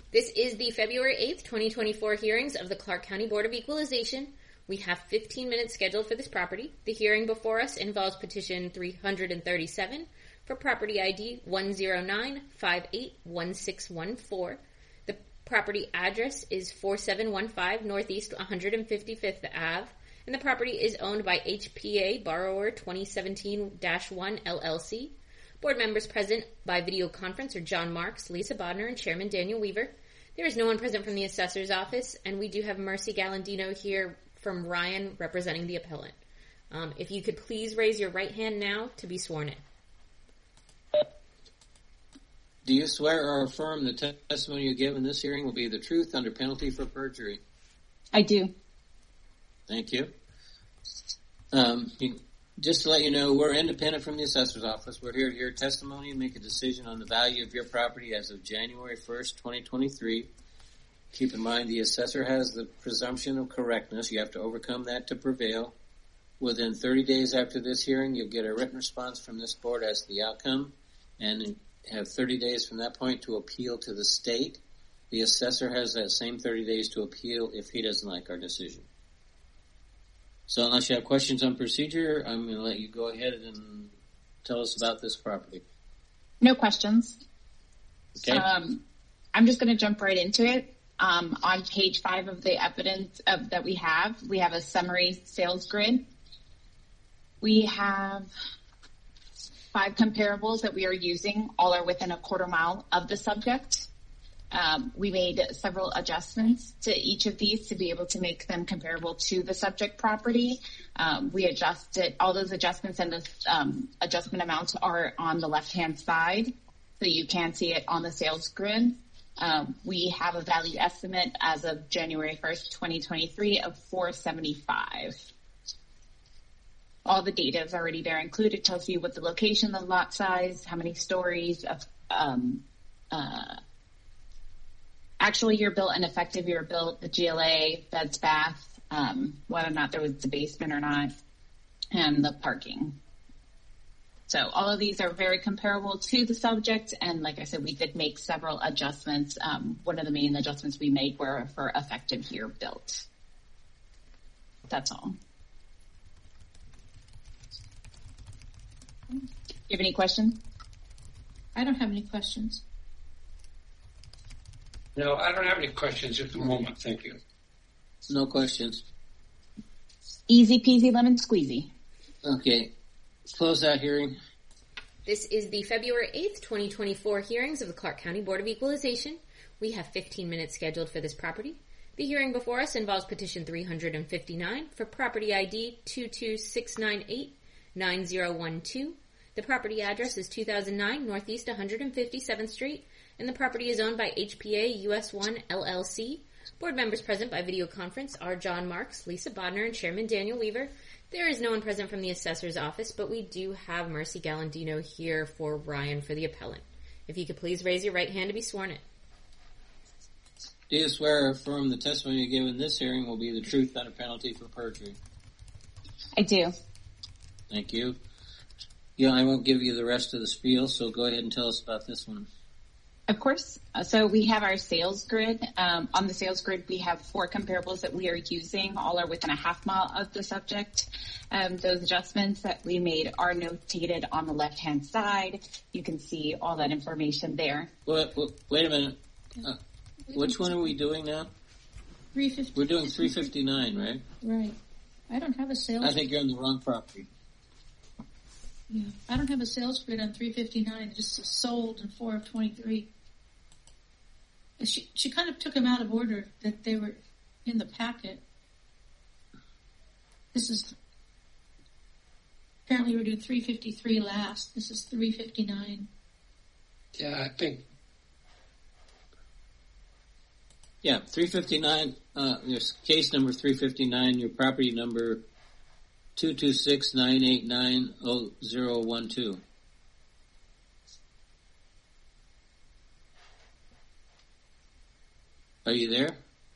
This is the February 8th, 2024 hearings of the Clark County Board of Equalization. We have 15 minutes scheduled for this property. The hearing before us involves petition 337 for property ID 109581614. The property address is 4715 Northeast 155th Ave, and the property is owned by HPA Borrower 2017-1 LLC. Board members present by video conference are John Marks, Lisa Bodner, and Chairman Daniel Weaver. There is no one present from the assessor's office, and we do have Mercy Galandino here from Ryan representing the appellant. If you could please raise your right hand now to be sworn in. Do you swear or affirm the testimony you give in this hearing will be the truth under penalty for perjury? I do. Thank you. Just to let you know, we're independent from the assessor's office. We're here to hear testimony and make a decision on the value of your property as of January 1st, 2023. Keep in mind the assessor has the presumption of correctness. You have to overcome that to prevail. Within 30 days after this hearing, you'll get a written response from this board as to the outcome, and have 30 days from that point to appeal to the state. The assessor has that same 30 days to appeal if he doesn't like our decision. So unless you have questions on procedure, I'm going to let you go ahead and tell us about this property. No questions. Okay. I'm just going to jump right into it. On page 5 of the evidence that we have a summary sales grid. We have 5 comparables that we are using. All are within a quarter mile of the subject. We made several adjustments to each of these to be able to make them comparable to the subject property. We adjusted all those adjustments, and the adjustment amounts are on the left-hand side, so you can see it on the sales grid. We have a value estimate as of January 1st, 2023 of $475. All the data is already there included. It tells you what the location, the lot size, how many stories, actually year built and effective year built, the GLA, beds, bath, whether or not there was a basement or not, and the parking. So all of these are very comparable to the subject, and like I said, we did make several adjustments. One of the main adjustments we made were for effective year built. That's all. You have any questions? I don't have any questions. No, I don't have any questions at the moment. Thank you. No questions. Easy peasy lemon squeezy. Okay. Close that hearing. This is the February 8th, 2024 hearings of the Clark County Board of Equalization. We have 15 minutes scheduled for this property. The hearing before us involves petition 359 for property ID 226989012. The property address is 2009 Northeast 157th Street, and the property is owned by HPA US1 LLC. Board members present by video conference are John Marks, Lisa Bodner, and Chairman Daniel Weaver. There is no one present from the assessor's office, but we do have Mercy Galandino here for Ryan for the appellant. If you could please raise your right hand to be sworn in. Do you swear or affirm the testimony you give in this hearing will be the truth under penalty for perjury? I do. Thank you. Yeah, I won't give you the rest of the spiel, so go ahead and tell us about this one. Of course. So we have our sales grid. On the sales grid, we have 4 comparables that we are using. All are within a half mile of the subject. Those adjustments that we made are notated on the left-hand side. You can see all that information there. Wait a minute. Which one are we doing now? 350. We're doing 359, right? Right. I don't have a sales. I think you're on the wrong property. Yeah. I don't have a sales grid on 359. It just sold in 4 of 23. She kind of took them out of order that they were in the packet. This is apparently we're doing 353 last. This is 359. Yeah, I think. Yeah, 359. There's case number 359. Your property number 226989012. Are you there?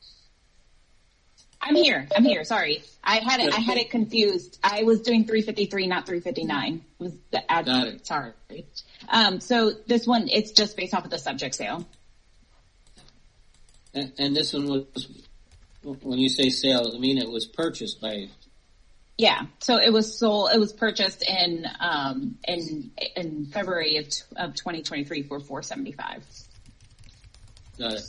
I'm here. Sorry. I had it confused. I was doing 353, not 359. Was the ad? Got it. Sorry. So this one, it's just based off of the subject sale. And this one was, when you say sale, I mean it was purchased by. Yeah, so it was sold. It was purchased in February of 2023 for $475. Got it.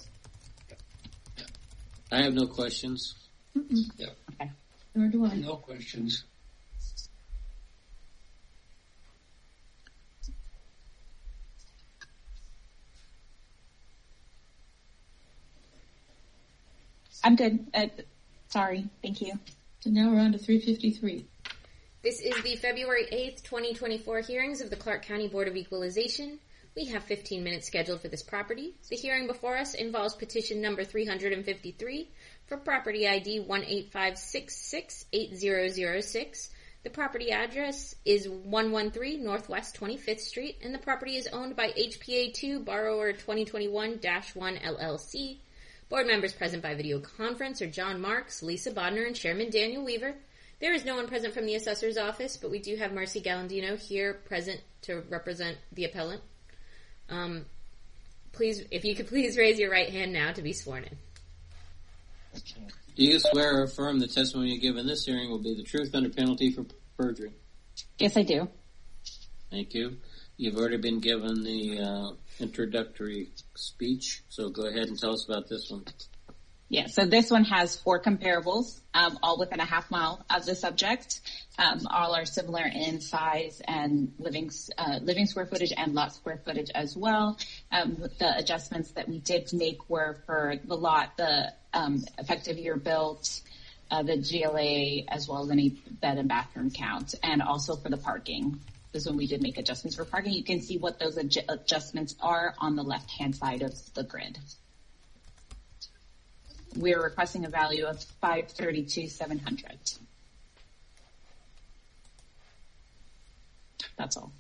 I have no questions. Yeah. Okay. Nor do I. No questions. I'm good. Sorry. Thank you. So now we're on to 353. This is the February 8th, 2024 hearings of the Clark County Board of Equalization. We have 15 minutes scheduled for this property. The hearing before us involves petition number 353 for property ID 185668006. The property address is 113 Northwest 25th Street, and the property is owned by HPA2 Borrower 2021-1 LLC. Board members present by video conference are John Marks, Lisa Bodner, and Chairman Daniel Weaver. There is no one present from the assessor's office, but we do have Marcy Galandino here present to represent the appellant. Please, if you could please raise your right hand now to be sworn in. Do you swear or affirm the testimony you give in this hearing will be the truth under penalty for perjury? Yes, I do. Thank you. You've already been given the introductory speech, so go ahead and tell us about this one. Yeah, so this one has 4 comparables, all within a half mile of the subject. All are similar in size and living square footage and lot square footage as well. The adjustments that we did make were for the lot, the effective year built, the GLA, as well as any bed and bathroom count, and also for the parking. This is when we did make adjustments for parking. You can see what those adjustments are on the left-hand side of the grid. We're requesting a value of $532,700. That's all.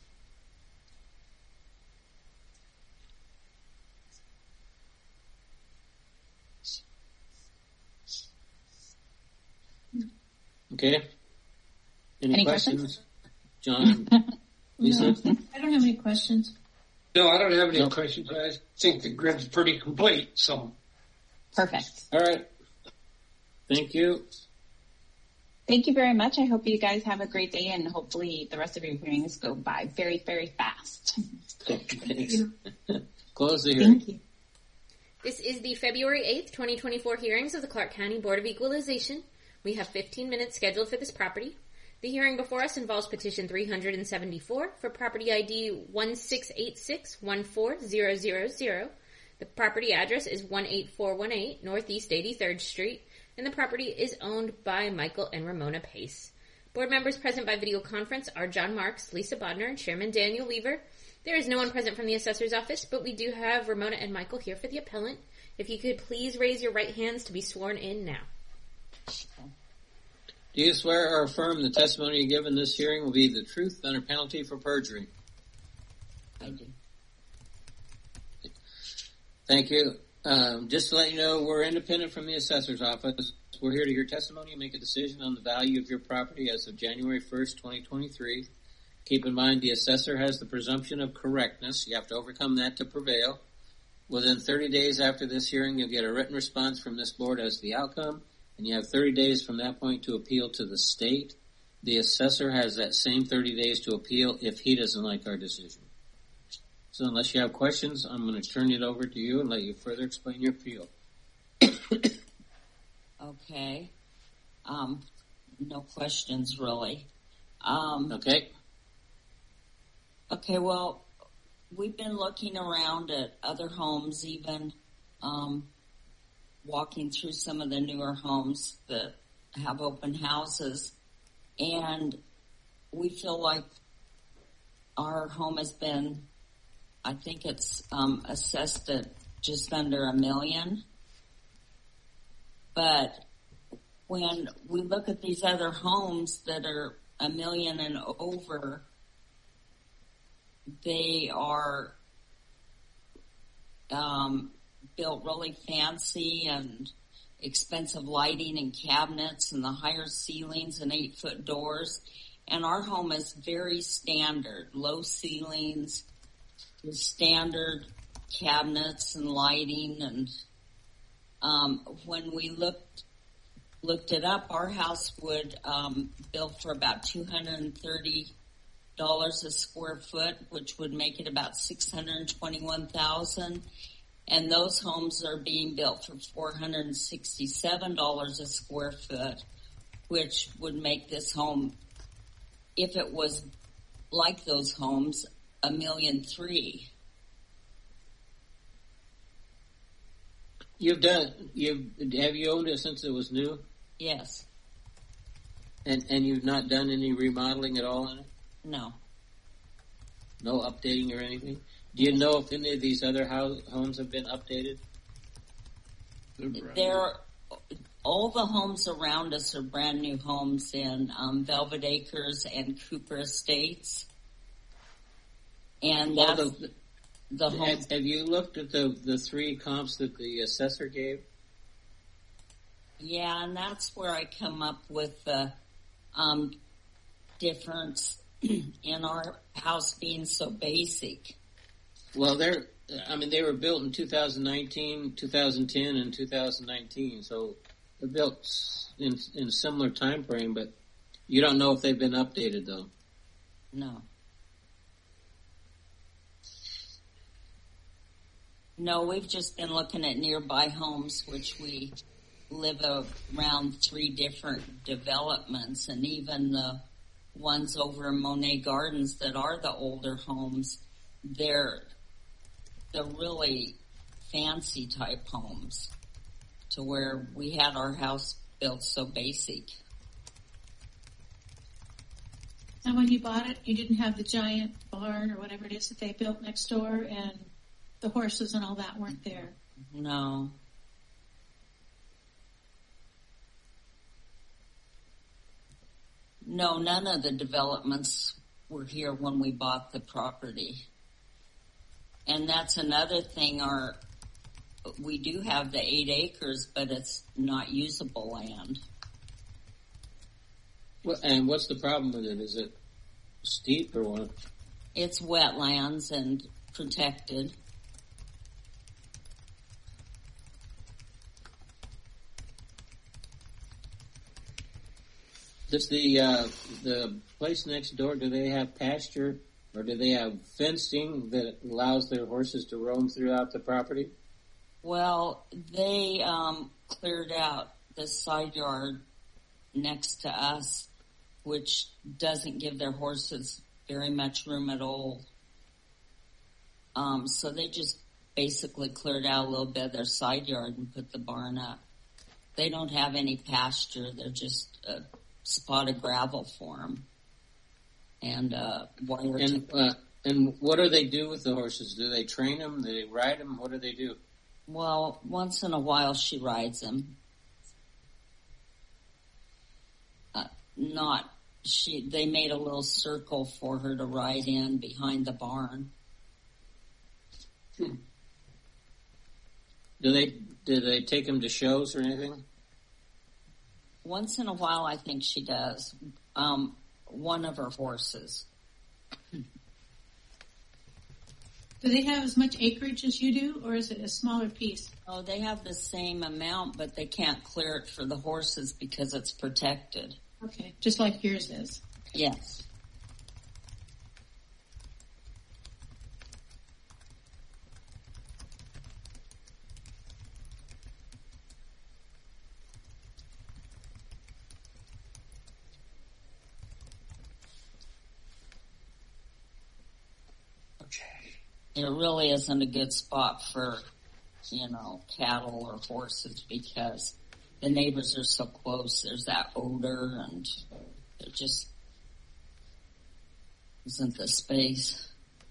Okay. Any questions? John? Lisa? No, I don't have any questions. No, I don't have any questions. I think the grid's pretty complete, so. Perfect. All right. Thank you. Thank you very much. I hope you guys have a great day, and hopefully the rest of your hearings go by very, very fast. Thanks. Close the hearing. Thank you. This is the February 8th, 2024 hearings of the Clark County Board of Equalization. We have 15 minutes scheduled for this property. The hearing before us involves petition 374 for property ID 168614000. The property address is 18418 Northeast 83rd Street, and the property is owned by Michael and Ramona Pace. Board members present by video conference are John Marks, Lisa Bodner, and Chairman Daniel Weaver. There is no one present from the assessor's office, but we do have Ramona and Michael here for the appellant. If you could please raise your right hands to be sworn in now. Do you swear or affirm the testimony you give in this hearing will be the truth under penalty for perjury? I do. Thank you. Just to let you know, we're independent from the assessor's office. We're here to hear testimony and make a decision on the value of your property as of January 1st, 2023. Keep in mind the assessor has the presumption of correctness. You have to overcome that to prevail. Within 30 days after this hearing, you'll get a written response from this board as to the outcome, and you have 30 days from that point to appeal to the state. The assessor has that same 30 days to appeal if he doesn't like our decision. So unless you have questions, I'm going to turn it over to you and let you further explain your appeal. Okay. No questions really. Okay. Okay, well, we've been looking around at other homes, even walking through some of the newer homes that have open houses, and we feel like our home has been, I think it's assessed at just under $1 million. But when we look at these other homes that are $1 million and over, they are built really fancy and expensive lighting and cabinets and the higher ceilings and 8-foot doors. And our home is very standard, low ceilings, standard cabinets and lighting, and When we looked it up, our house would bill for about $230 a square foot, which would make it about $621,000. And those homes are being built for $467 a square foot, which would make this home, if it was like those homes, $1.3 million. Have you owned it since it was new? Yes. And you've not done any remodeling at all in it? No. No updating or anything? Do you know if any of these other homes have been updated? All the homes around us are brand new homes in Velvet Acres and Cooper Estates. And that's the homes. Have you looked at the three comps that the assessor gave? Yeah, and that's where I come up with the difference in our house being so basic. Well, they were built in 2019, 2010, and 2019, so they're built in a similar time frame, but you don't know if they've been updated, though. No. No, we've just been looking at nearby homes, which we live around 3 different developments, and even the ones over in Monet Gardens that are the older homes, they're really fancy type homes, to where we had our house built so basic. And when you bought it, you didn't have the giant barn or whatever it is that they built next door, and the horses and all that weren't there. No. No, none of the developments were here when we bought the property. And that's another thing, we do have the 8 acres, but it's not usable land. Well, and what's the problem with it? Is it steep or what? It's wetlands and protected. Does the place next door, do they have pasture or do they have fencing that allows their horses to roam throughout the property? Well, they cleared out the side yard next to us, which doesn't give their horses very much room at all. So they just basically cleared out a little bit of their side yard and put the barn up. They don't have any pasture. They're just a spot of gravel for them. And and what do they do with the horses? Do they train them? Do they ride them? What do they do? Well, once in a while she rides them. They made a little circle for her to ride in behind the barn. Do they take them to shows or anything? Once in a while, I think she does. One of her horses. Do they have as much acreage as you do, or is it a smaller piece? Oh, they have the same amount, but they can't clear it for the horses because it's protected. Okay, just like yours is. Yes. It really isn't a good spot for, cattle or horses because the neighbors are so close. There's that odor and there just isn't the space.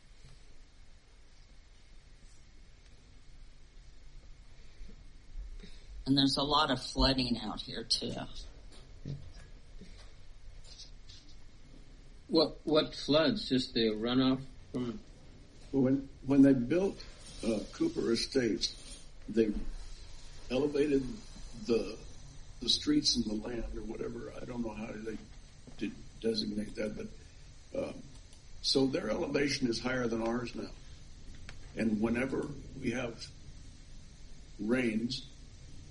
And there's a lot of flooding out here too. What floods? Just the runoff from... When they built Cooper Estates, they elevated the streets and the land or whatever. I don't know how they did designate that, but so their elevation is higher than ours now. And whenever we have rains,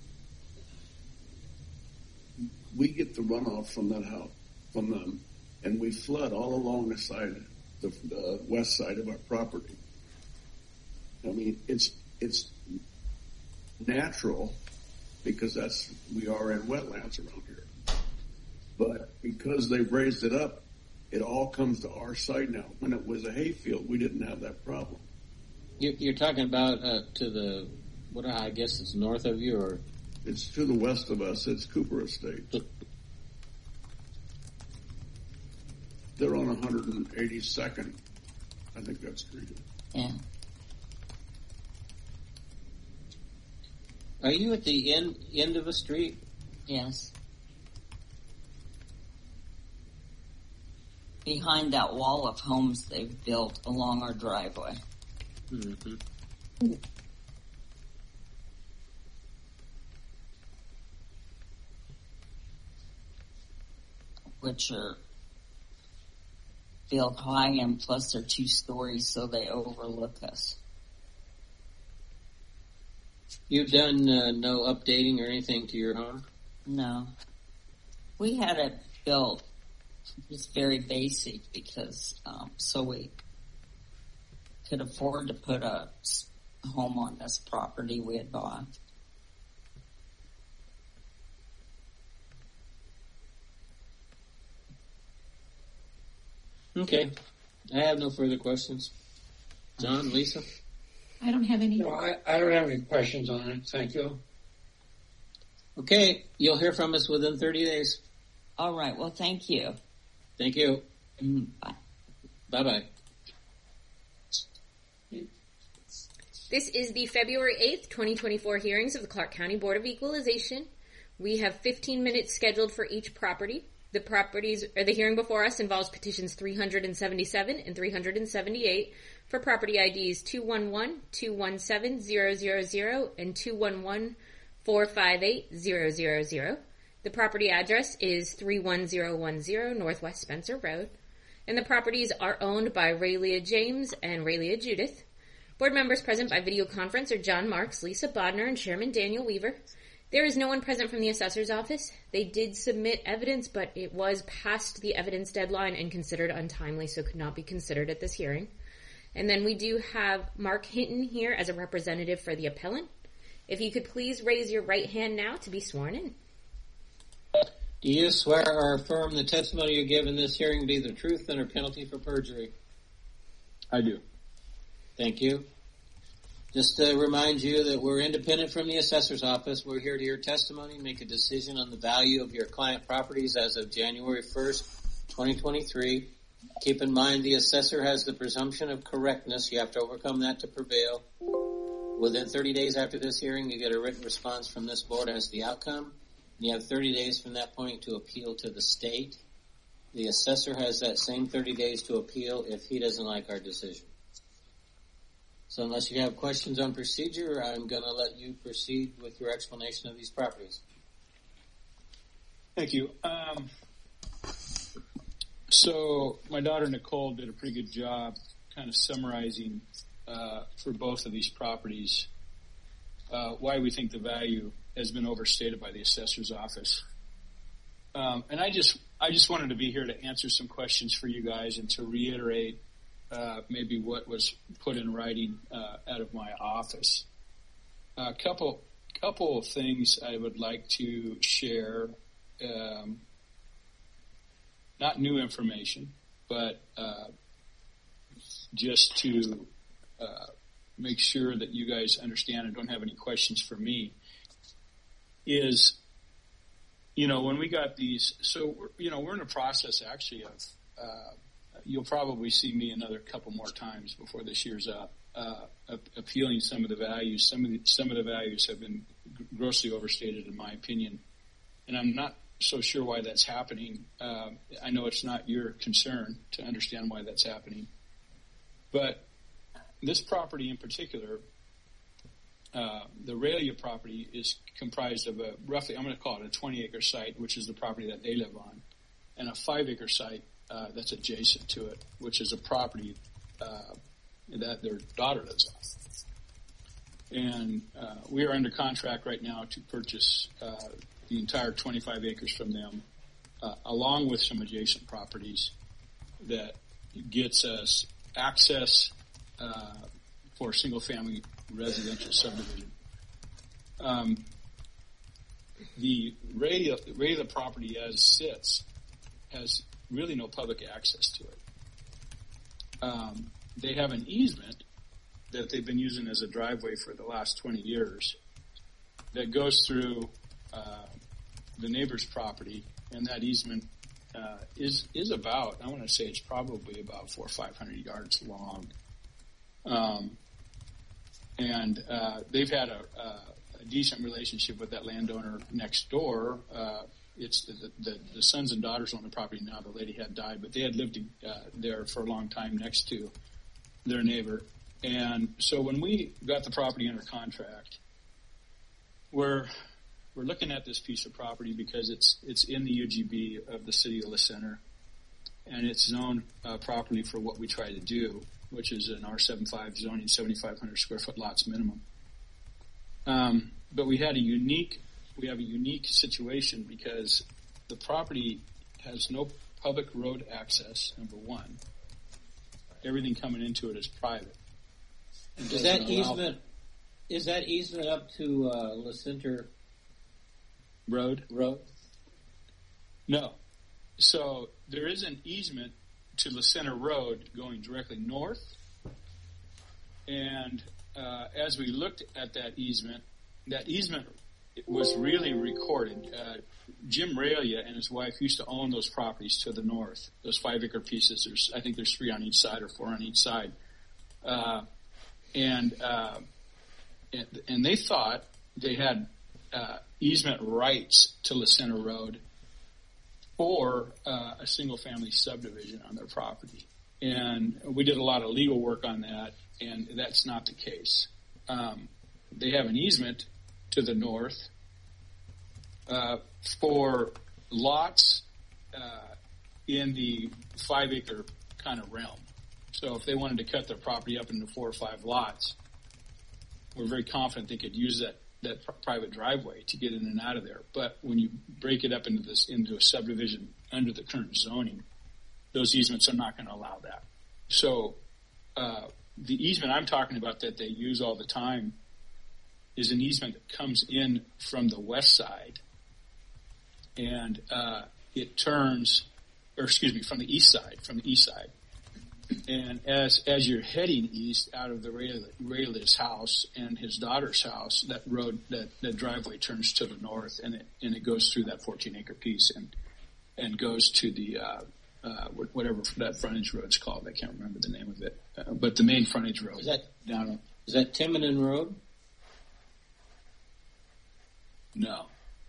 we get the runoff from that house, from them, and we flood all along the side, the west side of our property. I mean, it's natural because we are in wetlands around here. But because they've raised it up, it all comes to our side now. When it was a hayfield, we didn't have that problem. You're talking about to the, what I guess it's north of you, or? It's to the west of us. It's Cooper Estate. They're on 182nd. I think that's street. Yeah. Are you at the end of a street? Yes. Behind that wall of homes they've built along our driveway. Mm-hmm. Which are built high, and plus they're 2 stories, so they overlook us. You've done no updating or anything to your home? No. We had it built just very basic because so we could afford to put a home on this property we had bought. Okay. I have no further questions. John, Lisa? I don't have any. No, I don't have any questions on it. Thank you. Okay. You'll hear from us within 30 days. All right. Well, thank you. Thank you. Bye. Bye-bye. This is the February 8th, 2024 hearings of the Clark County Board of Equalization. We have 15 minutes scheduled for each property. The hearing before us involves petitions 377 and 378 for property IDs 211-217-000 and 211-458-000. The property address is 31010 Northwest Spencer Road, and the properties are owned by Raylia James and Raylia Judith. Board members present by video conference are John Marks, Lisa Bodner, and Chairman Daniel Weaver. There is no one present from the assessor's office. They did submit evidence, but it was past the evidence deadline and considered untimely, so could not be considered at this hearing. And then we do have Mark Hinton here as a representative for the appellant. If you could please raise your right hand now to be sworn in. Do you swear or affirm the testimony you give in this hearing be the truth under penalty for perjury? I do. Thank you. Just to remind you that we're independent from the assessor's office. We're here to hear testimony and make a decision on the value of your client properties as of January 1st, 2023. Keep in mind the assessor has the presumption of correctness. You have to overcome that to prevail. Within 30 days after this hearing, you get a written response from this board as the outcome. You have 30 days from that point to appeal to the state. The assessor has that same 30 days to appeal if he doesn't like our decision. So unless you have questions on procedure, I'm going to let you proceed with your explanation of these properties. Thank you. So my daughter Nicole did a pretty good job kind of summarizing for both of these properties why we think the value has been overstated by the assessor's office. And I just wanted to be here to answer some questions for you guys and to reiterate maybe what was put in writing out of my office. A couple of things I would like to share, not new information, but just to make sure that you guys understand and don't have any questions for me, is, when we got these, so, we're in a process actually of, you'll probably see me another couple more times before this year's up, appealing some of the values. Some of the values have been grossly overstated in my opinion, and I'm not so sure why that's happening. I know it's not your concern to understand why that's happening, but this property in particular, the Raylia property is comprised of roughly, I'm going to call it a 20-acre site, which is the property that they live on, and a 5-acre site that's adjacent to it, which is a property that their daughter lives on. And we are under contract right now to purchase the entire 25 acres from them, along with some adjacent properties that gets us access for single-family residential subdivision. The area of the property as sits has really no public access to it. They have an easement that they've been using as a driveway for the last 20 years that goes through the neighbor's property, and that easement is about, I want to say it's probably about 400 or 500 yards long. And they've had a decent relationship with that landowner next door. It's the sons and daughters own the property now. The lady had died, but they had lived there for a long time next to their neighbor. And so when we got the property under contract, we're looking at this piece of property because it's in the UGB of the city of La Center, and it's zoned properly for what we try to do, which is an R75 zoning, 7,500 square foot lots minimum. But we have a unique situation because the property has no public road access, number one. Everything coming into it is private. Is that easement up to La Center Road? Road? No. So there is an easement to La Center Road going directly north. And as we looked at that easement was really recorded. Jim Raelia and his wife used to own those properties to the north, those 5-acre pieces. I think there's 3 on each side or 4 on each side. And they thought they had easement rights to La Center Road for a single-family subdivision on their property. And we did a lot of legal work on that, and that's not the case. They have an easement to the north for lots in the 5-acre kind of realm. So if they wanted to cut their property up into 4 or 5 lots, we're very confident they could use that private driveway to get in and out of there. But when you break it up into a subdivision under the current zoning, those easements are not going to allow that. So the easement I'm talking about that they use all the time is an easement that comes in from the west side, and it turns, from the east side. And as you're heading east out of the Raelia's house and his daughter's house, that driveway turns to the north, and it goes through that 14-acre piece and goes to the whatever that frontage road's called. I can't remember the name of it, but the main frontage road. Is that Timonen Road? No.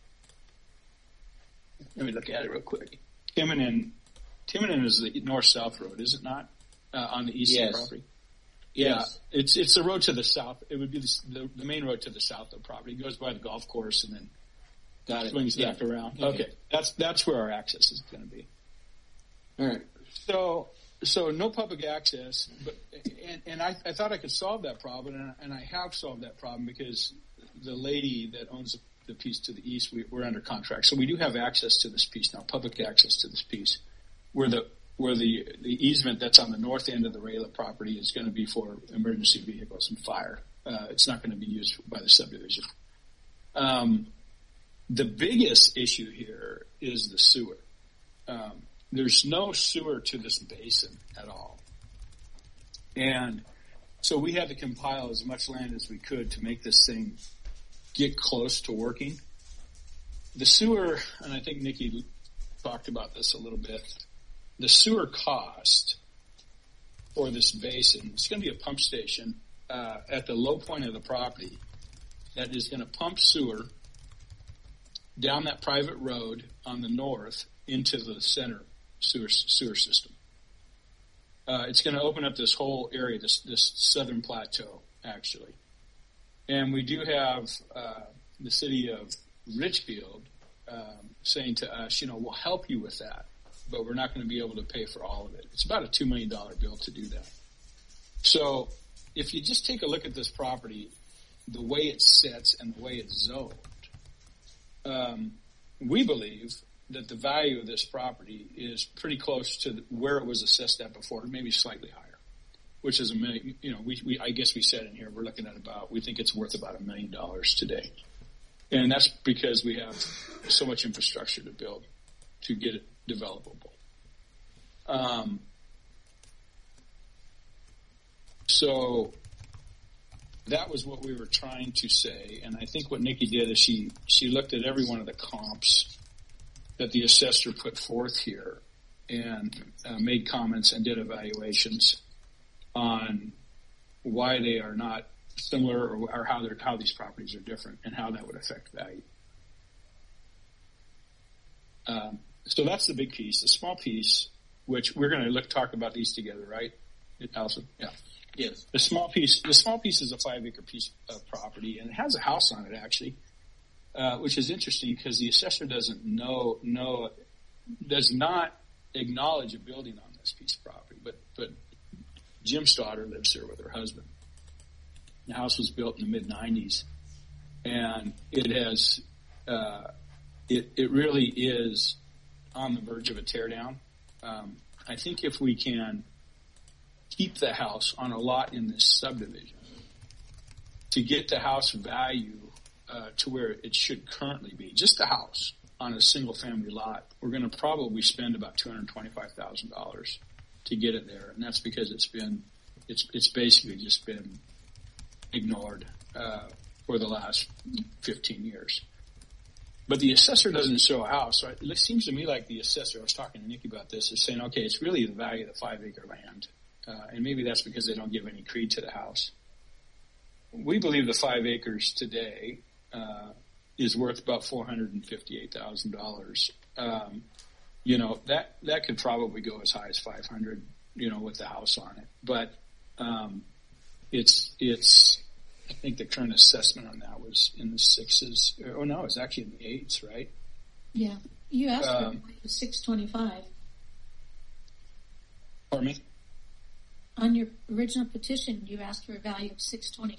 Let me look at it real quick. Timonen is the north-south road, is it not? On the east of the property? Yes. Yeah, it's the road to the south. It would be the main road to the south of the property. It goes by the golf course and then swings back around. Okay. That's where our access is going to be. All right. So no public access, but I thought I could solve that problem, and I have solved that problem because the lady that owns the piece to the east, we're under contract. So we do have access to this piece now, public access to this piece, where the easement that's on the north end of the Raelia property is going to be for emergency vehicles and fire. It's not going to be used by the subdivision. The biggest issue here is the sewer. There's no sewer to this basin at all. And so we had to compile as much land as we could to make this thing get close to working. The sewer, and I think Nikki talked about this a little bit, the sewer cost for this basin, it's going to be a pump station at the low point of the property that is going to pump sewer down that private road on the north into the center sewer system. It's going to open up this whole area, this southern plateau, actually. And we do have the city of Richfield saying to us, we'll help you with that, but we're not going to be able to pay for all of it. It's about a $2 million bill to do that. So if you just take a look at this property, the way it sits and the way it's zoned, we believe that the value of this property is pretty close to where it was assessed at before, maybe slightly higher, which is $1 million. You know, I guess we said in here we're looking at we think it's worth about $1 million today, and that's because we have so much infrastructure to build to get it developable. So that was what we were trying to say, and I think what Nikki did is she looked at every one of the comps that the assessor put forth here and made comments and did evaluations on why they are not similar or how these properties are different and how that would affect value. So that's the big piece. The small piece, which we're going to talk about these together, right, Allison? Yeah. Yes. The small piece is a 5-acre piece of property, and it has a house on it actually, which is interesting because the assessor does not acknowledge a building on this piece of property, but Jim's daughter lives there with her husband. The house was built in the mid-90s, and it has it really is on the verge of a teardown. I think if we can keep the house on a lot in this subdivision to get the house value to where it should currently be, just the house on a single-family lot, we're going to probably spend about $225,000 to get it there, and that's because it's basically just been ignored for the last 15 years. But the assessor doesn't show a house. So it seems to me like the assessor, I was talking to Nikki about this, is saying, okay, it's really the value of the 5-acre land. And maybe that's because they don't give any creed to the house. We believe the 5 acres today is worth about $458,000. You know, that could probably go as high as 500, you know, with the house on it. But it's I think the current assessment on that was in the 6s. Oh no, it's actually in the 8s, right? Yeah, you asked for $625. Pardon me? On your original petition, you asked for a value of $625.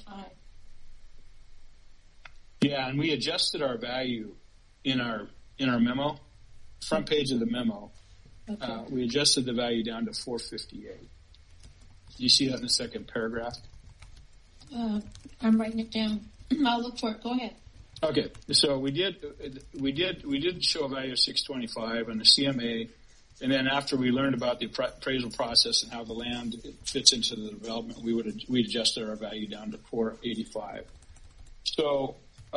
Yeah, and we adjusted our value in our memo, front page of the memo. Okay. We adjusted the value down to $458. You see that in the second paragraph? I'm writing it down. I'll look for it. Go ahead. Okay, so we did show a value of $625 on the CMA. And then after we learned about the appraisal process and how the land fits into the development, we adjusted our value down to $485. So,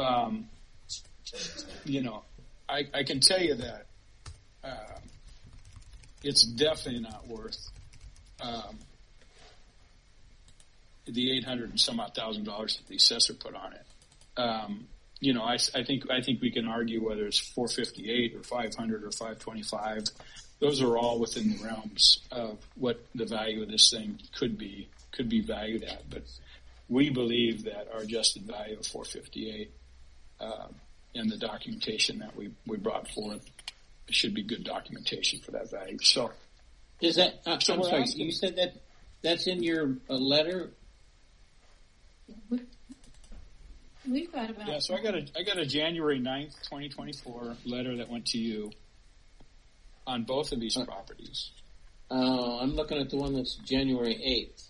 you know, I can tell you that it's definitely not worth the $800 and some odd $1,000 that the assessor put on it. You know, I think we can argue whether it's $458 or $500 or $525. Those are all within the realms of what the value of this thing could be valued at. But we believe that our adjusted value of $458 and the documentation that we brought forth should be good documentation for that value. So, is that? I'm sorry. You said that's in your letter. We've got about. Yeah. So I got a January 9th, 2024 letter that went to you on both of these properties. I'm looking at the one that's January 8th.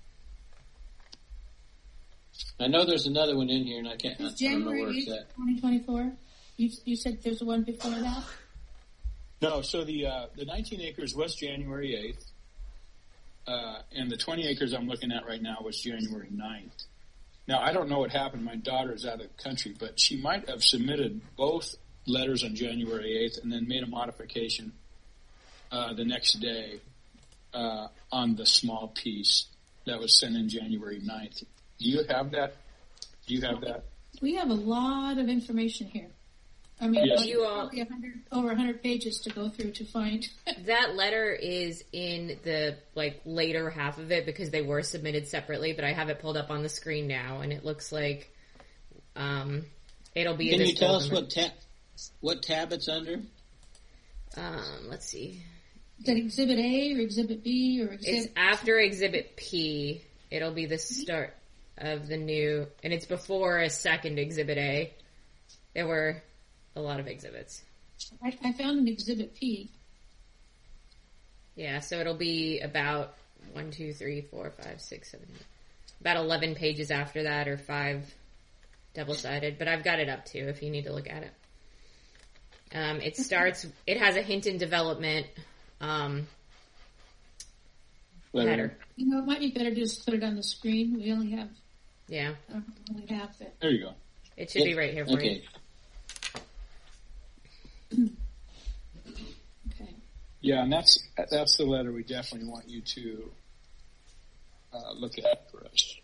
I know there's another one in here, and I don't know where it's at. 2024? You said there's one before that? No, so the 19 acres was January 8th, and the 20 acres I'm looking at right now was January 9th. Now, I don't know what happened. My daughter's out of the country, but she might have submitted both letters on January 8th and then made a modification the next day on the small piece that was sent in January 9th. Do you have that? We have a lot of information here. I mean, yes. Probably over 100 pages to go through to find. That letter is in the later half of it because they were submitted separately, but I have it pulled up on the screen now, and it looks like it'll be. Can you tell us what tab it's under? Let's see. Is that Exhibit A or Exhibit B or Exhibit? It's after Exhibit P. It'll be the start of the new, and it's before a second Exhibit A. There were a lot of exhibits. I found an Exhibit P. Yeah, so it'll be about 1, 2, 3, 4, 5, 6, 7, 8. About 11 pages after that, or 5 double-sided. But I've got it up too if you need to look at it. It has a hint in development header. You know, it might be better to just put it on the screen. We only have it. There you go. It should be right here for you. Okay. Yeah, and that's the letter we definitely want you to look at for us.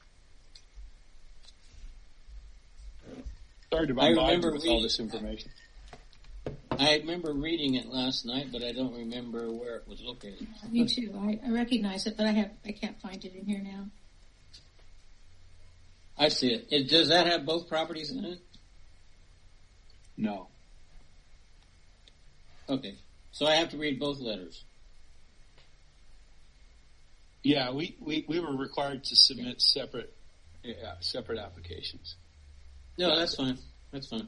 Sorry to bombard you with all this information. I remember reading it last night, but I don't remember where it was located. Me too. I recognize it, but I can't find it in here now. I see it. Does that have both properties in it? No. Okay. So I have to read both letters. Yeah, we were required to submit separate applications. No, that's fine. That's fine.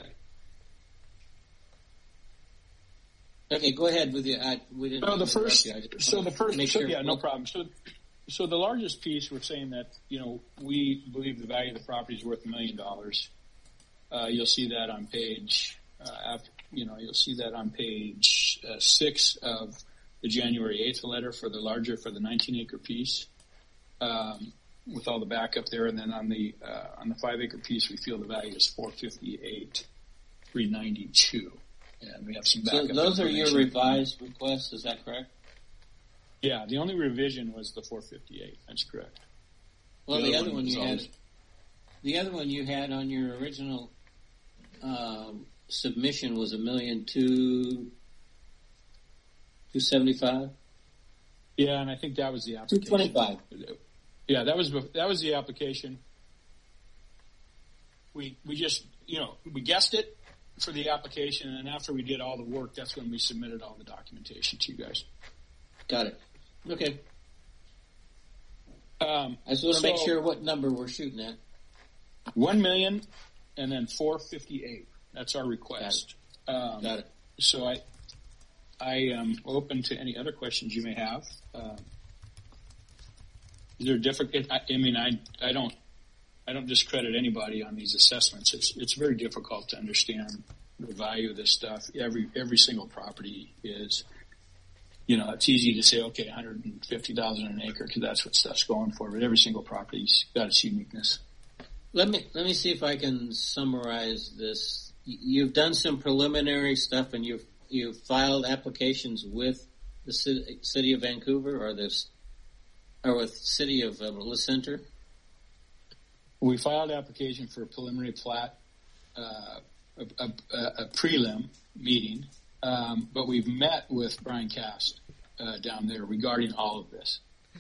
Okay, go ahead with your. No problem. So the largest piece, we're saying that we believe the value of the property is worth $1 million. You'll see that on page. You'll see that on page 6 of the January 8th letter for the 19-acre piece, with all the backup there, and then on the 5-acre piece, we feel the value is $458,392. And we have some backup. So those are your revised requests, is that correct? Yeah, the only revision was the 458. That's correct. Well, the other one you had on your original submission was $1,275,000. Yeah, and I think that was the application. 225. Yeah, that was the application. We just we guessed it for the application, and after we did all the work, that's when we submitted all the documentation to you guys. Got it. Okay. I just want to make sure what number we're shooting at. 1 million, and then 458. That's our request. Got it. So I am open to any other questions you may have. Is there difficult? I don't discredit anybody on these assessments. It's very difficult to understand the value of this stuff. Every single property is, it's easy to say, okay, $150,000 an acre because that's what stuff's going for. But every single property's got its uniqueness. Let me see if I can summarize this. You've done some preliminary stuff, and you've filed applications with the city of Vancouver or with city of Le Centre. We filed application for a preliminary plat, a prelim meeting, but we've met with Brian Cast down there regarding all of this.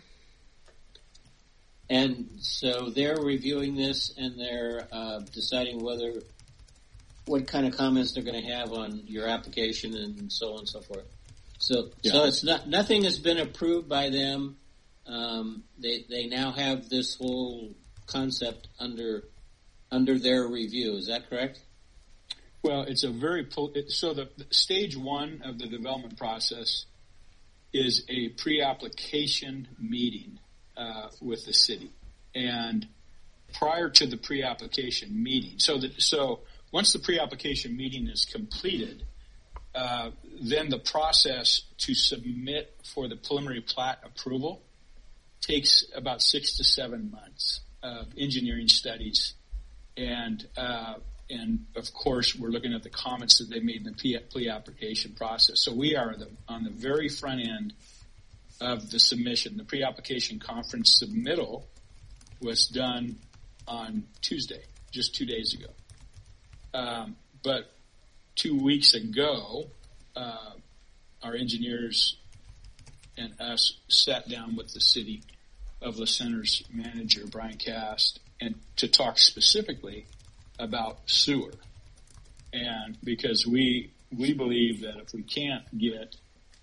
And so they're reviewing this, and they're deciding what kind of comments they're going to have on your application and so on and so forth. So it's nothing has been approved by them. They now have this whole concept under their review. Is that correct? Well, it's so the stage 1 of the development process is a pre-application meeting with the city, and prior to the pre-application meeting, so once the pre-application meeting is completed, then the process to submit for the preliminary plat approval takes about 6 to 7 months of engineering studies, and of course we're looking at the comments that they made in the pre-application process. So we are on the very front end of the submission. The pre-application conference submittal was done on Tuesday, just 2 days ago. But 2 weeks ago, our engineers and us sat down with the city of Le Centre's manager, Brian Cast, and to talk specifically about sewer. And because we believe that if we can't get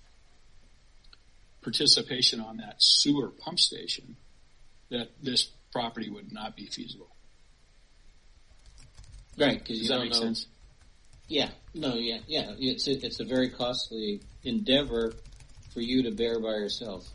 participation on that sewer pump station, that this property would not be feasible. Right, because does that make sense? Yeah. It's a very costly endeavor for you to bear by yourself.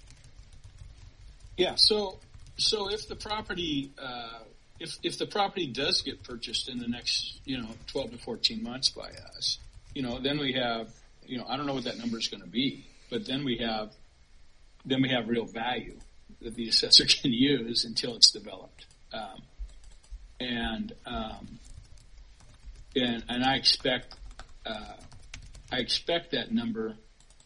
Yeah. So if the property, if the property does get purchased in the next, 12 to 14 months by us, then we have, I don't know what that number is going to be, but then we have real value that the assessor can use until it's developed. And I expect that number.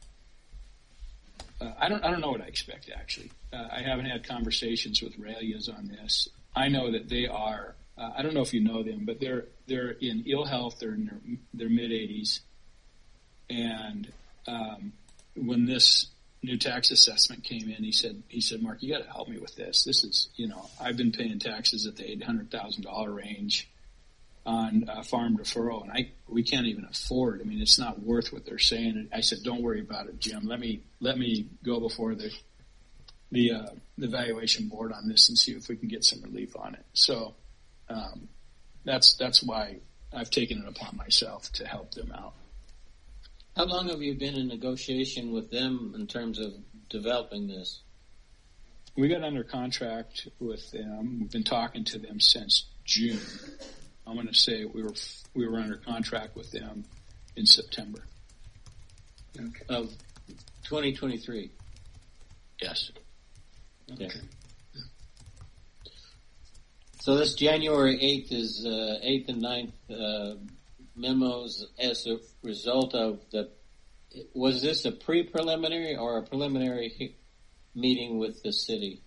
I don't know what I expect actually. I haven't had conversations with Raelias on this. I know that they are. I don't know if you know them, but they're in ill health. They're in their mid 80s, and when this new tax assessment came in, he said, Mark, you got to help me with this. This is, I've been paying taxes at the $800,000 range on farm deferral, and we can't even afford. I mean, it's not worth what they're saying. And I said, don't worry about it, Jim. Let me go before the valuation board on this and see if we can get some relief on it. So that's why I've taken it upon myself to help them out. How long have you been in negotiation with them in terms of developing this? We got under contract with them. We've been talking to them since June. I'm going to say we were under contract with them in September. Okay. Of 2023. Yes. Okay. So this January 8th is 8th and 9th memos as a result of was this a pre-preliminary or a preliminary meeting with the city?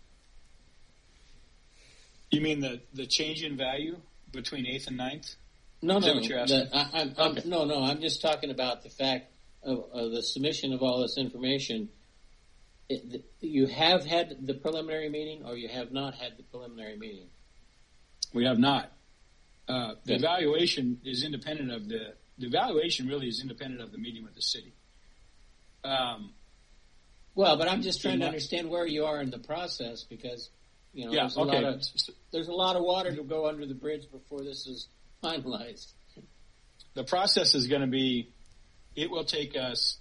You mean the change in value between 8th and 9th? No, is that what you're asking? I'm just talking about the fact of the submission of all this information. You have had the preliminary meeting, or you have not had the preliminary meeting? We have not. The evaluation is independent of the evaluation really is independent of the meeting with the city. Well, but I'm just trying to understand where you are in the process because, there's a lot of water to go under the bridge before this is finalized. The process is going to be, it will take us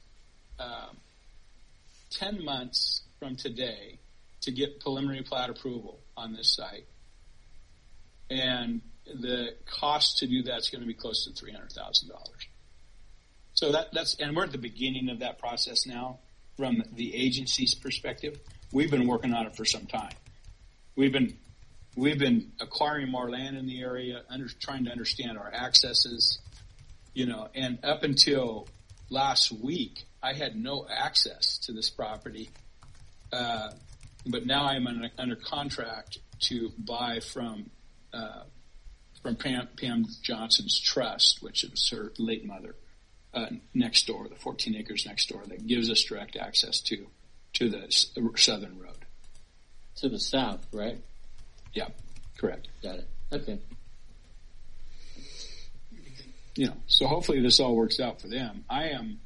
10 months from today to get preliminary plat approval on this site. And the cost to do that is going to be close to $300,000. So and we're at the beginning of that process now from the agency's perspective. We've been working on it for some time. We've been acquiring more land in the area, trying to understand our accesses, and up until last week, I had no access to this property. But now I'm under contract to buy from Pam Johnson's trust, which is her late mother, next door, the 14 acres next door, that gives us direct access to the southern road. To the south, right? Yeah, correct. Got it. Okay. So hopefully this all works out for them. I am,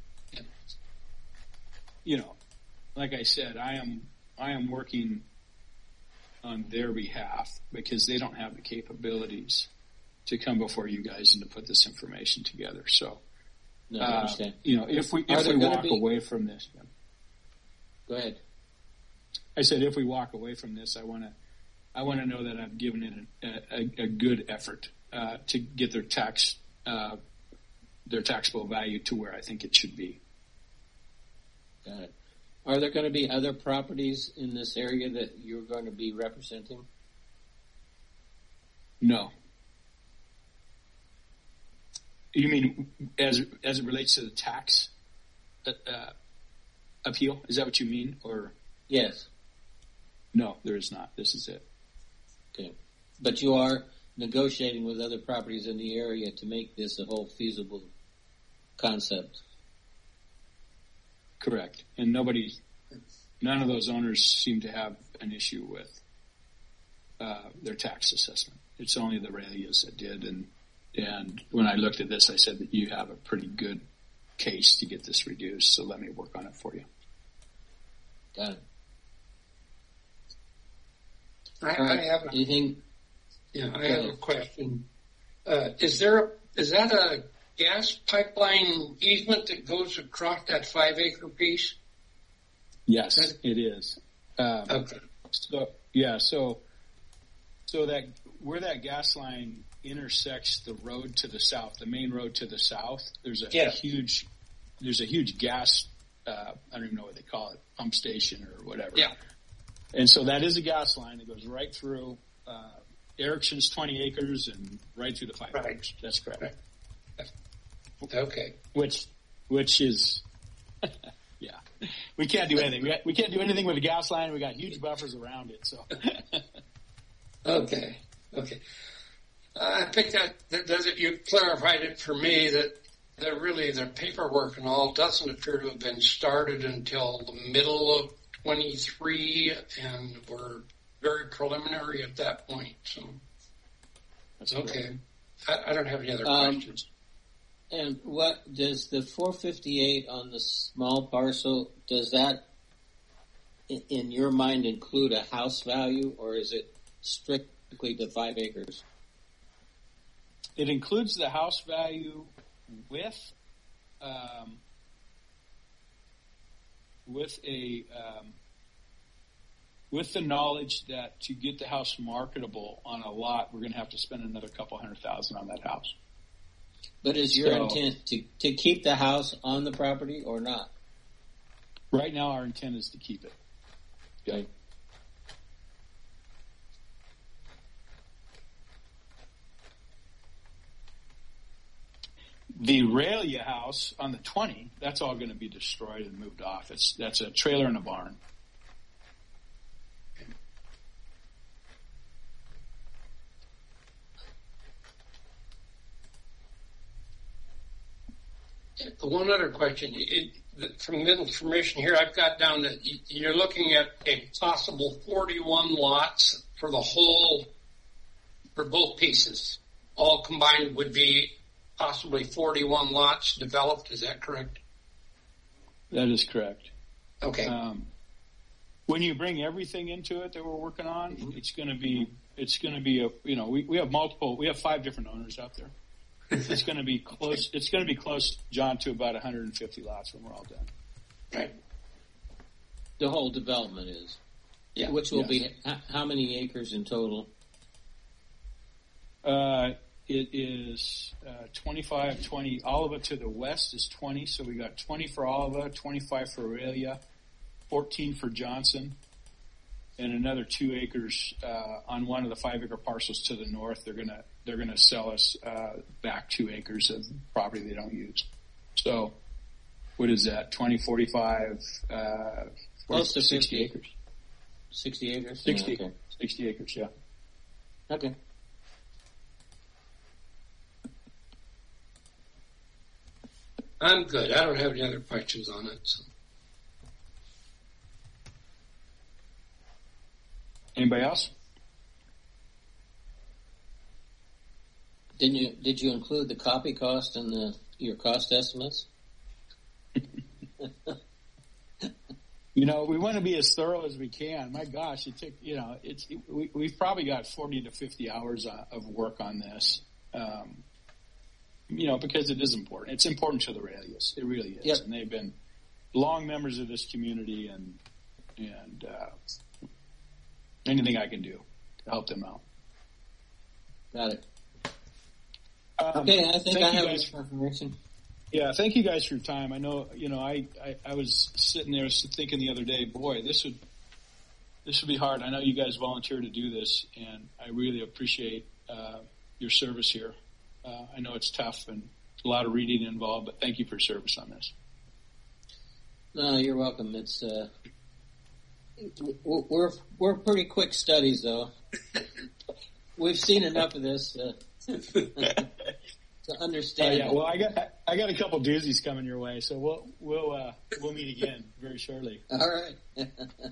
like I said, I am working on their behalf because they don't have the capabilities to come before you guys and to put this information together. So, no, I understand. If we walk away from this, go ahead. I said, if we walk away from this, I want to know that I've given it a good effort to get their taxable value to where I think it should be. Got it. Are there going to be other properties in this area that you're going to be representing? No. You mean as it relates to the tax appeal? Is that what you mean? Or yes. No, there is not. This is it. Okay. But you are negotiating with other properties in the area to make this a whole feasible concept. Correct. And none of those owners seem to have an issue with their tax assessment. It's only the Raelias that did. And when I looked at this, I said that you have a pretty good case to get this reduced, so let me work on it for you. Got it. I have anything? Yeah, I have a question. Is that gas pipeline easement that goes across that 5-acre piece? Yes, it is. Okay. So that where that gas line intersects the road to the south, the main road to the south, there's a huge gas. I don't even know what they call it, pump station or whatever. Yeah. And so that is a gas line that goes right through Erickson's 20 acres and right through the 5 acres. That's correct. Right. Okay. Which is, yeah, we can't do anything. We can't do anything with the gas line. We got huge buffers around it. So. Okay. I think that does it. You clarified it for me that really the paperwork and all doesn't appear to have been started until the middle of 23, and we're very preliminary at that point. So, that's okay. I don't have any other questions. And what does the 458 on the small parcel, does that, in your mind, include a house value, or is it strictly the 5 acres? It includes the house value with the knowledge that to get the house marketable on a lot, we're going to have to spend another couple $100,000 on that house. But is your intent to keep the house on the property or not? Right now, our intent is to keep it. Okay. The Raelia house on the 20, that's all going to be destroyed and moved off. That's a trailer and a barn. One other question. From the information here, I've got down that you're looking at a possible 41 lots for both pieces. All combined would be possibly 41 lots developed. Is that correct? That is correct. Okay. When you bring everything into it that we're working on, it's going to be we have 5 different owners out there. It's going to be close. It's going to be close, John, to about 150 lots when we're all done. Right. The whole development is. Yeah. Which will be how many acres in total? It is 25, 20. Oliva to the west is 20, so we got 20 for Oliva, 25 for Aurelia, 14 for Johnson, and another 2 acres on one of the 5-acre parcels to the north. They're gonna sell us back 2 acres of property they don't use. So, what is that? 20, 45, close to 60 acres. 60 acres. 60. Yeah, okay. 60 acres. Yeah. Okay. I'm good. I don't have any other questions on it. So. Anybody else? Did you include the copy cost in your cost estimates? We want to be as thorough as we can. My gosh, it took, we've probably got 40 to 50 hours of work on this. Because it is important. It's important to the Raelias. It really is. Yep. And they've been long members of this community and anything I can do to help them out. Got it. Okay, I think I have enough information. Yeah, thank you guys for your time. I know, I was sitting there thinking the other day, boy, this would be hard. I know you guys volunteered to do this, and I really appreciate your service here. I know it's tough and a lot of reading involved, but thank you for your service on this. No, you're welcome. It's we're pretty quick studies, though. We've seen enough of this to understand. Yeah, well, I got a couple doozies coming your way, so we'll meet again very shortly. All right.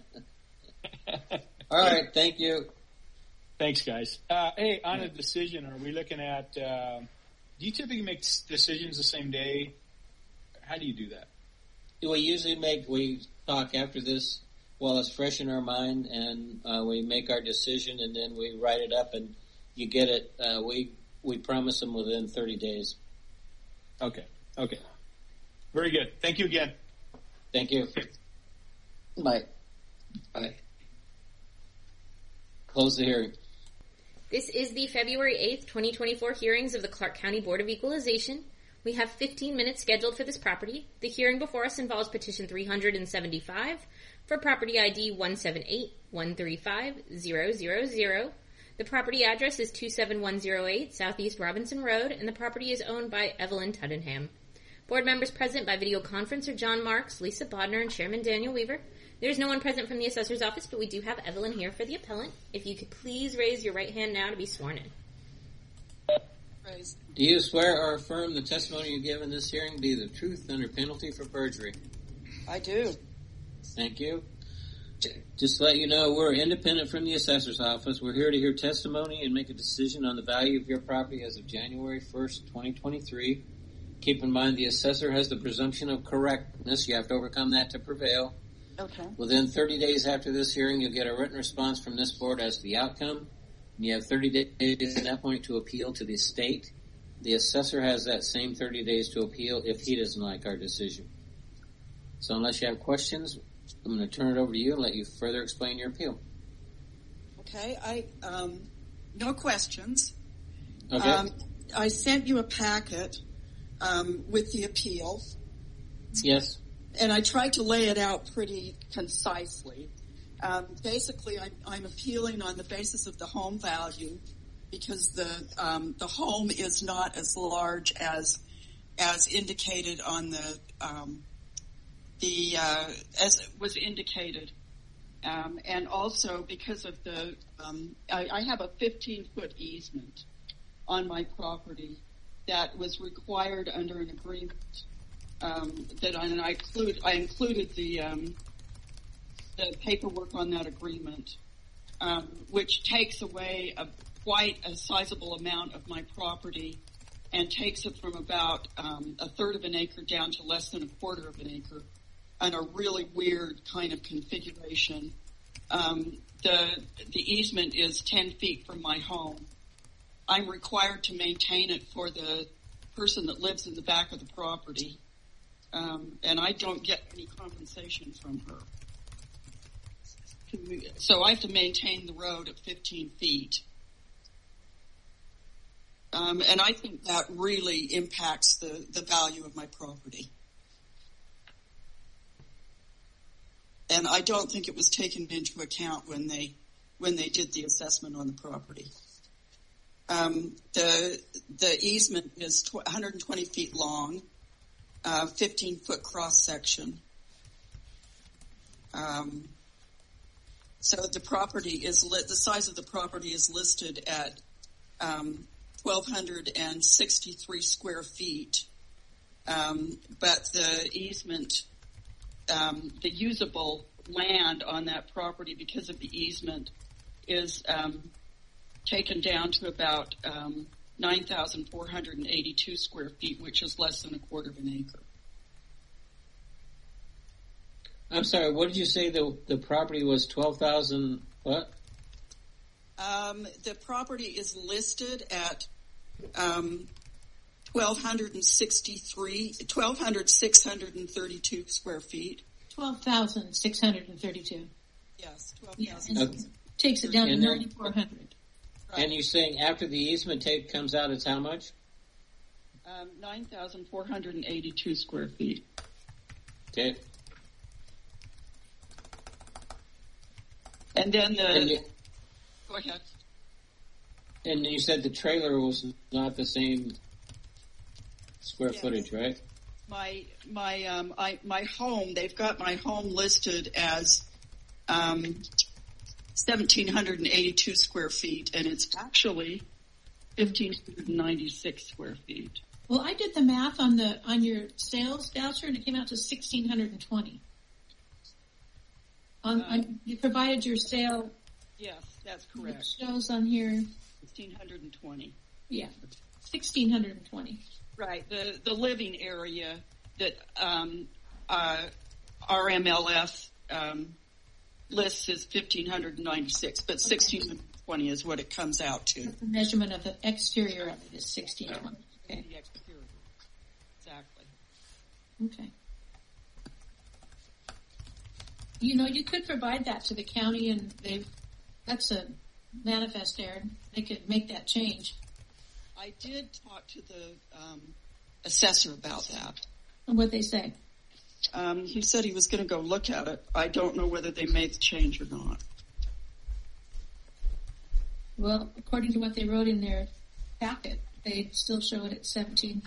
All right. Thank you. Thanks, guys. Hey, on a decision, are we looking at? Do you typically make decisions the same day? How do you do that? We talk after this while it's fresh in our mind, and we make our decision, and then we write it up, and you get it. We promise them within 30 days. Okay. Very good. Thank you again. Thank you. Bye. Bye. Close the hearing. This is the February 8th, 2024 hearings of the Clark County Board of Equalization. We have 15 minutes scheduled for this property. The hearing before us involves petition 375 for property ID 178135000. The property address is 27108 Southeast Robinson Road, and the property is owned by Evelyn Tuddenham. Board members present by video conference are John Marks, Lisa Bodner, and Chairman Daniel Weaver. There's no one present from the assessor's office, but we do have Evelyn here for the appellant. If you could please raise your right hand now to be sworn in. Do you swear or affirm the testimony you give in this hearing be the truth under penalty for perjury? I do. Thank you. Just to let you know, we're independent from the assessor's office. We're here to hear testimony and make a decision on the value of your property as of January 1st, 2023. Keep in mind the assessor has the presumption of correctness. You have to overcome that to prevail. Okay. Within 30 days after this hearing, you'll get a written response from this board as to the outcome. You have 30 days at that point to appeal to the state. The assessor has that same 30 days to appeal if he doesn't like our decision. So unless you have questions, I'm going to turn it over to you and let you further explain your appeal. Okay. No questions. Okay. I sent you a packet with the appeal. Yes. And I tried to lay it out pretty concisely. Basically, I'm appealing on the basis of the home value because the home is not as large as indicated on as it was indicated, and also because of I have a 15-foot easement on my property that was required under an agreement that I included the paperwork on that agreement, which takes away quite a sizable amount of my property and takes it from about a third of an acre down to less than a quarter of an acre on a really weird kind of configuration. The easement is 10 feet from my home. I'm required to maintain it for the person that lives in the back of the property, and I don't get any compensation from her. So I have to maintain the road at 15 feet. And I think that really impacts the value of my property. And I don't think it was taken into account when they did the assessment on the property. The easement is 120 feet long, 15-foot cross section. So the size of the property is listed at 1,263 square feet. But the easement, the usable land on that property because of the easement is taken down to about 9,482 square feet, which is less than a quarter of an acre. I'm sorry, what did you say the property was 12,000 what? The property is listed at 1,632 square feet. 12,632. Yes, 12,000. Yes, takes it down to 9,400. Right. And you're saying after the easement tape comes out, it's how much? 9,482 square feet. Okay. And then go ahead. And you said the trailer was not the same square footage, right? My home, they've got my home listed as 1,782 square feet, and it's actually 1,596 square feet. Well, I did the math on your sales voucher, and it came out to 1,620. You provided your sale. Yes, that's correct. It shows on here 1,620. Yeah, 1,620. Right. The living area that RMLS lists is 1,596, but 1,620 is what it comes out to. The measurement of the exterior of it is 1,620. Okay. Exactly. Okay. You could provide that to the county, and that's a manifest error. They could make that change. I did talk to the assessor about that. And what'd they say? He said he was going to go look at it. I don't know whether they made the change or not. Well, according to what they wrote in their packet, they still show it at 17.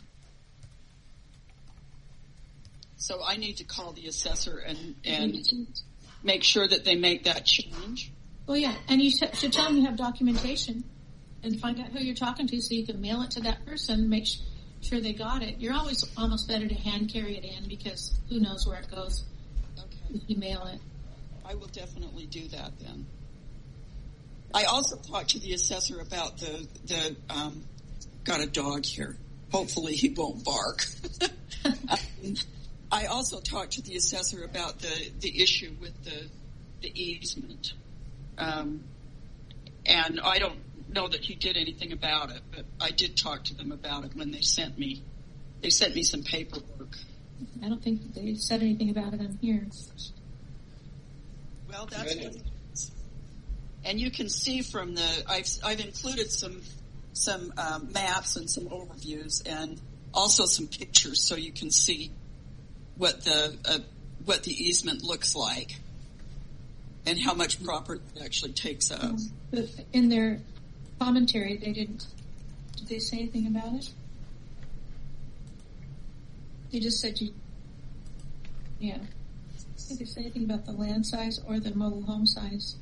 So I need to call the assessor and make sure that they make that change. Well, yeah, and you should tell them you have documentation and find out who you're talking to so you can mail it to that person, make sure they got it. You're always almost better to hand carry it in because who knows where it goes if you mail it. I will definitely do that then. I also talked to the assessor about the got a dog here. Hopefully he won't bark. I also talked to the assessor about the issue with the easement. And I don't know that he did anything about it, but I did talk to them about it when they sent me some paperwork. I don't think they said anything about it on here. Well, that's what it is. And you can see from I've included some maps and some overviews and also some pictures so you can see what the easement looks like and how much property it actually takes up. But in their commentary, did they say anything about it? They just said yeah. Did they say anything about the land size or the mobile home size?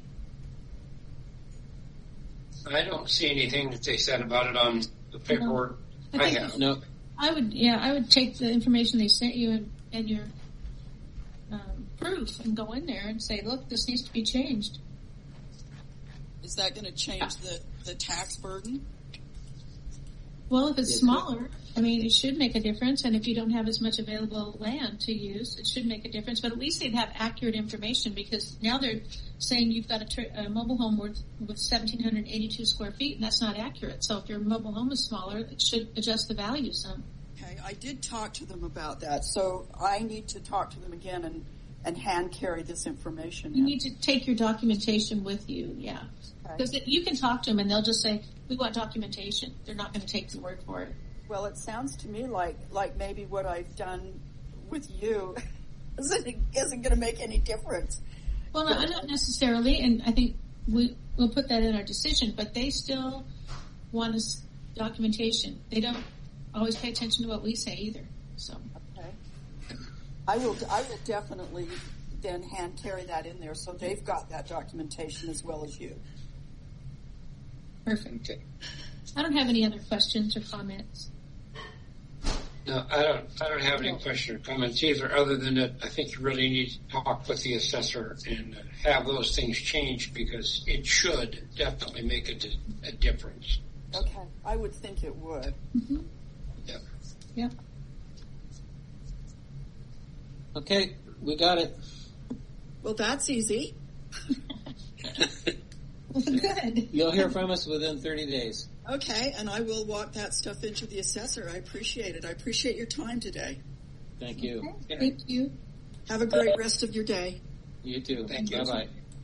I don't see anything that they said about it on the paperwork I have. No. I would take the information they sent you and your proof and go in there and say, look, this needs to be changed. Is that going to change the tax burden? Well, if it's smaller, it should make a difference. And if you don't have as much available land to use, it should make a difference. But at least they'd have accurate information because now they're saying you've got a mobile home with 1,782 square feet, and that's not accurate. So if your mobile home is smaller, it should adjust the value some. Okay, I did talk to them about that. So I need to talk to them again and hand carry this information. You need to take your documentation with you, yeah. Because you can talk to them and they'll just say, we want documentation. They're not going to take the word for it. Well, it sounds to me like maybe what I've done with you isn't going to make any difference. Well, no, not necessarily, and I think we'll put that in our decision, but they still want us documentation. They don't always pay attention to what we say either. So. Okay. I will definitely then hand carry that in there so they've got that documentation as well as you. Perfect. I don't have any other questions or comments. No, I don't have any questions or comments either, other than that I think you really need to talk with the assessor and have those things changed because it should definitely make a difference. Okay. I would think it would. Mm-hmm. Yep. Yep. Okay, we got it. Well, that's easy. Good. You'll hear from us within 30 days. Okay, and I will walk that stuff into the assessor. I appreciate it. I appreciate your time today. Thank you. Okay. Thank you. Have a great rest of your day. You too. Thank you. Bye-bye.